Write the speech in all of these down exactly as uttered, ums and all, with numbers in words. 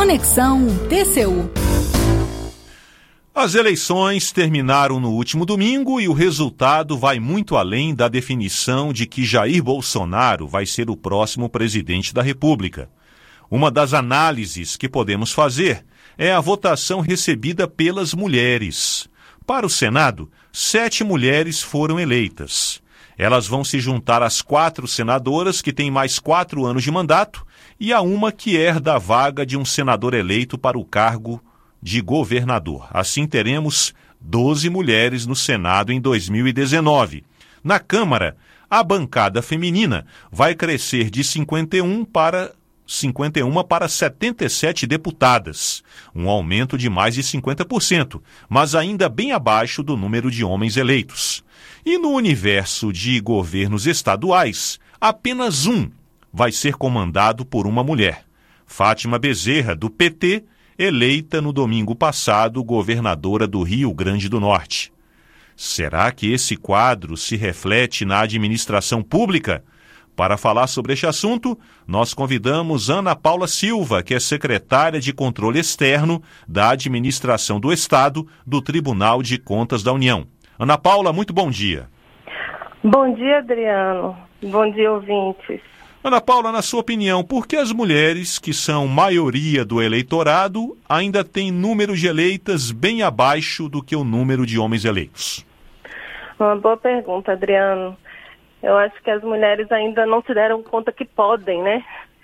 Conexão T C U. As eleições terminaram no último domingo e o resultado vai muito além da definição de que Jair Bolsonaro vai ser o próximo presidente da República. Uma das análises que podemos fazer é a votação recebida pelas mulheres. Para o Senado, sete mulheres foram eleitas. Elas vão se juntar às quatro senadoras que têm mais quatro anos de mandato e a uma que herda a vaga de um senador eleito para o cargo de governador. Assim teremos doze mulheres no Senado em dois mil e dezenove. Na Câmara, a bancada feminina vai crescer de cinquenta e um para cinquenta e uma para setenta e sete deputadas, um aumento de mais de cinquenta por cento, mas ainda bem abaixo do número de homens eleitos. E no universo de governos estaduais, apenas um vai ser comandado por uma mulher. Fátima Bezerra, do P T, eleita no domingo passado governadora do Rio Grande do Norte. Será que esse quadro se reflete na administração pública? Para falar sobre este assunto, nós convidamos Ana Paula Silva, que é secretária de Controle Externo da Administração do Estado do Tribunal de Contas da União. Ana Paula, muito bom dia. Bom dia, Adriano. Bom dia, ouvintes. Ana Paula, na sua opinião, por que as mulheres, que são maioria do eleitorado, ainda têm número de eleitas bem abaixo do que o número de homens eleitos? Uma boa pergunta, Adriano. Eu acho que as mulheres ainda não se deram conta que podem, né?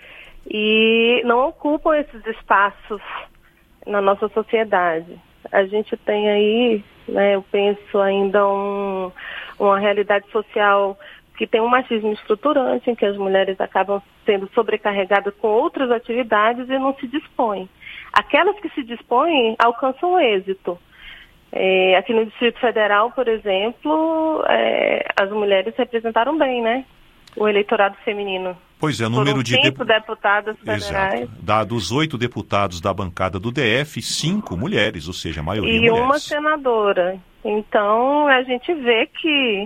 E não ocupam esses espaços na nossa sociedade. A gente tem aí, né, eu penso ainda um, uma realidade social que tem um machismo estruturante, em que as mulheres acabam sendo sobrecarregadas com outras atividades e não se dispõem. Aquelas que se dispõem alcançam o êxito. É, aqui no Distrito Federal, por exemplo, é, as mulheres representaram bem, né? O eleitorado feminino. Pois é, o número um de cinco dep... deputadas federais. Exato. Da, dos oito deputados da bancada do D F, cinco mulheres, ou seja, a maioria e mulheres. E uma senadora. Então, a gente vê que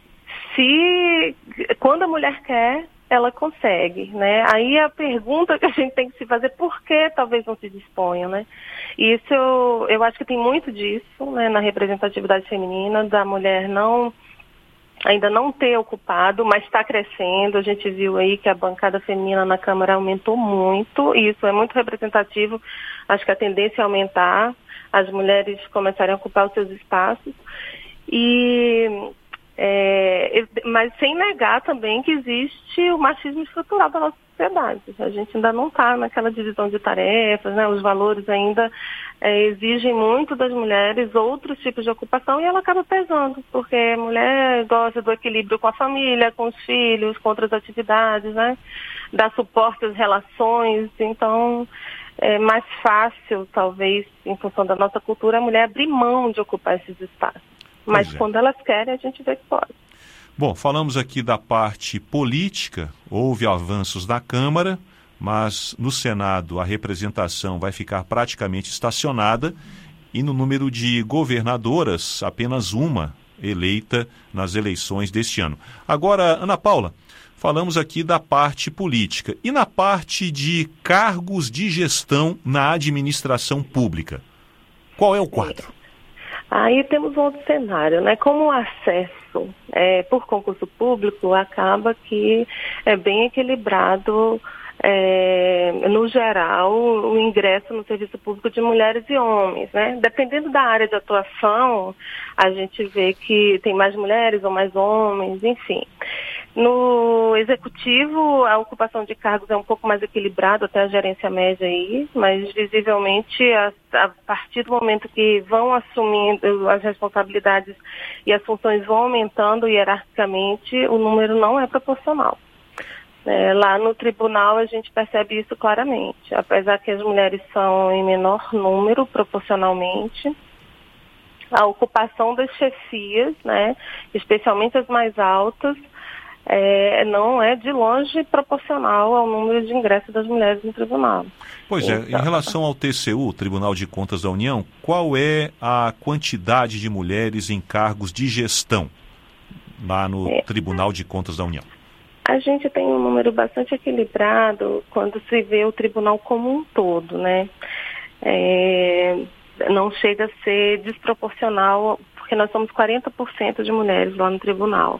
se quando a mulher quer, ela consegue, né? Aí a pergunta que a gente tem que se fazer, por que talvez não se disponham, né? E isso eu, eu acho que tem muito disso, né, na representatividade feminina, da mulher não ainda não ter ocupado, mas está crescendo. A gente viu aí que a bancada feminina na Câmara aumentou muito, e isso é muito representativo. Acho que a tendência é aumentar, as mulheres começarem a ocupar os seus espaços. E É, mas sem negar também que existe o machismo estrutural da nossa sociedade. A gente ainda não está naquela divisão de tarefas, né? Os valores ainda é, exigem muito das mulheres outros tipos de ocupação e ela acaba pesando, porque a mulher gosta do equilíbrio com a família, com os filhos, com outras atividades, né? Dá suporte às relações, então é mais fácil, talvez, em função da nossa cultura, a mulher abrir mão de ocupar esses espaços. Mas é. Quando elas querem, a gente vê que pode. Bom, falamos aqui da parte política, houve avanços na Câmara, mas no Senado a representação vai ficar praticamente estacionada e no número de governadoras, apenas uma eleita nas eleições deste ano. Agora, Ana Paula, falamos aqui da parte política. E na parte de cargos de gestão na administração pública? Qual é o quadro? Aí temos um outro cenário, né? Como o acesso é, por concurso público acaba que é bem equilibrado, é, no geral, o ingresso no serviço público de mulheres e homens, né? Dependendo da área de atuação, a gente vê que tem mais mulheres ou mais homens, enfim. No executivo, a ocupação de cargos é um pouco mais equilibrada, até a gerência média aí, mas visivelmente, a, a partir do momento que vão assumindo as responsabilidades e as funções vão aumentando hierarquicamente, o número não é proporcional. É, lá no tribunal a gente percebe isso claramente, apesar que as mulheres são em menor número proporcionalmente. A ocupação das chefias, né, especialmente as mais altas, É, não é de longe proporcional ao número de ingressos das mulheres no tribunal. Pois é, então, em relação ao T C U, Tribunal de Contas da União, qual é a quantidade de mulheres em cargos de gestão lá no é, Tribunal de Contas da União? A gente tem um número bastante equilibrado quando se vê o tribunal como um todo, né? é, não chega a ser desproporcional, porque nós somos quarenta por cento de mulheres lá no tribunal.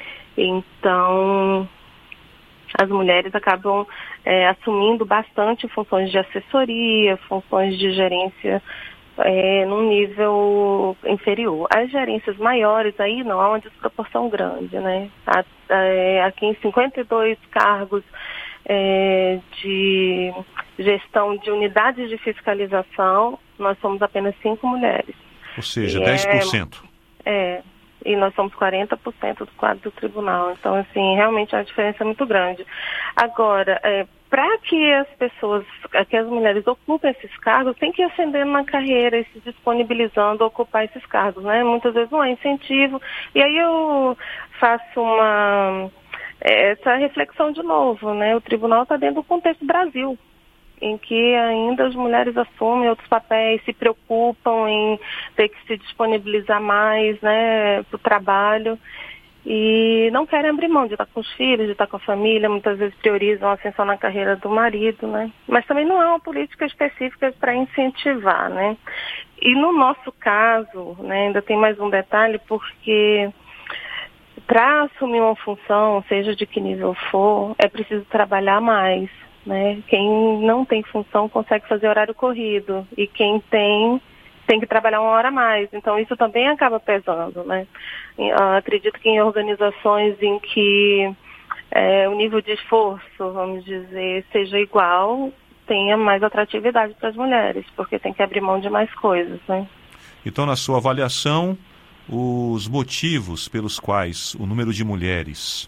Então, as mulheres acabam é, assumindo bastante funções de assessoria, funções de gerência é, num nível inferior. As gerências maiores, aí não há uma desproporção grande, né? Há, é, aqui em cinquenta e dois cargos é, de gestão de unidades de fiscalização, nós somos apenas cinco mulheres. Ou seja, e dez por cento. É, é, e nós somos quarenta por cento do quadro do tribunal. Então, assim, realmente é uma diferença muito grande. Agora, é, para que as pessoas, que as mulheres ocupem esses cargos, tem que ir ascendendo na carreira e se disponibilizando a ocupar esses cargos, né? Muitas vezes não é incentivo. E aí eu faço uma, essa reflexão de novo, né? O tribunal está dentro do contexto Brasil, em que ainda as mulheres assumem outros papéis, se preocupam em ter que se disponibilizar mais, né, para o trabalho, e não querem abrir mão de estar com os filhos, de estar com a família, muitas vezes priorizam a ascensão na carreira do marido, né, mas também não é uma política específica para incentivar, né. E no nosso caso, né, ainda tem mais um detalhe, porque para assumir uma função, seja de que nível for, é preciso trabalhar mais. Né? Quem não tem função consegue fazer horário corrido e quem tem, tem que trabalhar uma hora a mais. Então isso também acaba pesando, né? Eu acredito que em organizações em que é, o nível de esforço, vamos dizer, seja igual, tenha mais atratividade para as mulheres, porque tem que abrir mão de mais coisas, né? Então, na sua avaliação, os motivos pelos quais o número de mulheres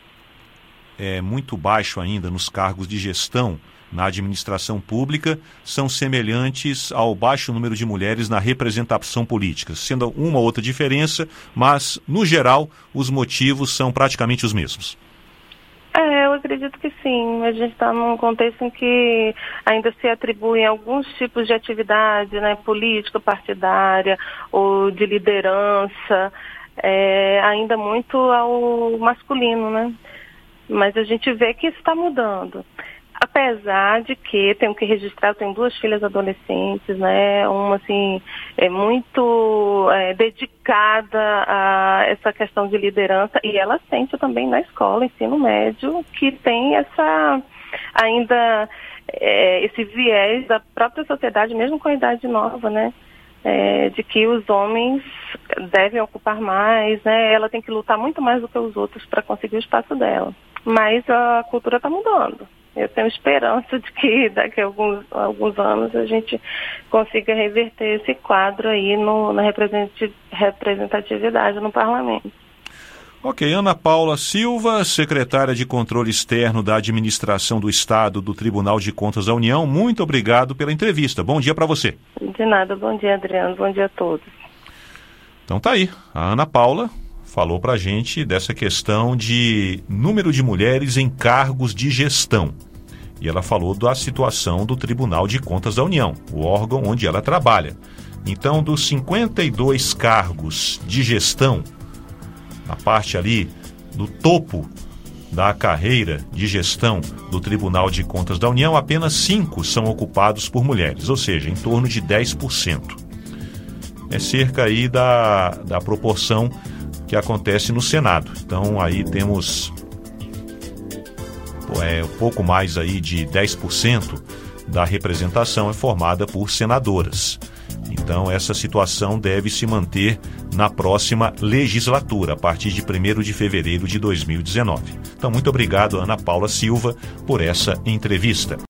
é muito baixo ainda nos cargos de gestão na administração pública são semelhantes ao baixo número de mulheres na representação política, sendo uma ou outra diferença, mas, no geral, os motivos são praticamente os mesmos. É, eu acredito que sim. A gente está num contexto em que ainda se atribuem alguns tipos de atividade, né, política, partidária ou de liderança, é, ainda muito ao masculino, né? Mas a gente vê que isso está mudando. Apesar de que, tenho que registrar, eu tenho duas filhas adolescentes, né? Uma, assim, é muito é, dedicada a essa questão de liderança, e ela sente também na escola, ensino médio, que tem essa, ainda, é, esse viés da própria sociedade, mesmo com a idade nova, né? É, de que os homens devem ocupar mais, né? Ela tem que lutar muito mais do que os outros para conseguir o espaço dela. Mas a cultura está mudando. Eu tenho esperança de que daqui a alguns, alguns anos a gente consiga reverter esse quadro aí no, na representatividade no parlamento. Ok, Ana Paula Silva, secretária de Controle Externo da Administração do Estado do Tribunal de Contas da União, muito obrigado pela entrevista. Bom dia para você. De nada, bom dia, Adriano, bom dia a todos. Então tá aí, a Ana Paula falou para a gente dessa questão de número de mulheres em cargos de gestão. E ela falou da situação do Tribunal de Contas da União, o órgão onde ela trabalha. Então, dos cinquenta e dois cargos de gestão, a parte ali do topo da carreira de gestão do Tribunal de Contas da União, apenas cinco são ocupados por mulheres, ou seja, em torno de dez por cento. É cerca aí da, da proporção que acontece no Senado. Então aí temos é, um pouco mais aí de dez por cento da representação é formada por senadoras. Então essa situação deve se manter na próxima legislatura, a partir de primeiro de fevereiro de dois mil e dezenove. Então muito obrigado, Ana Paula Silva, por essa entrevista.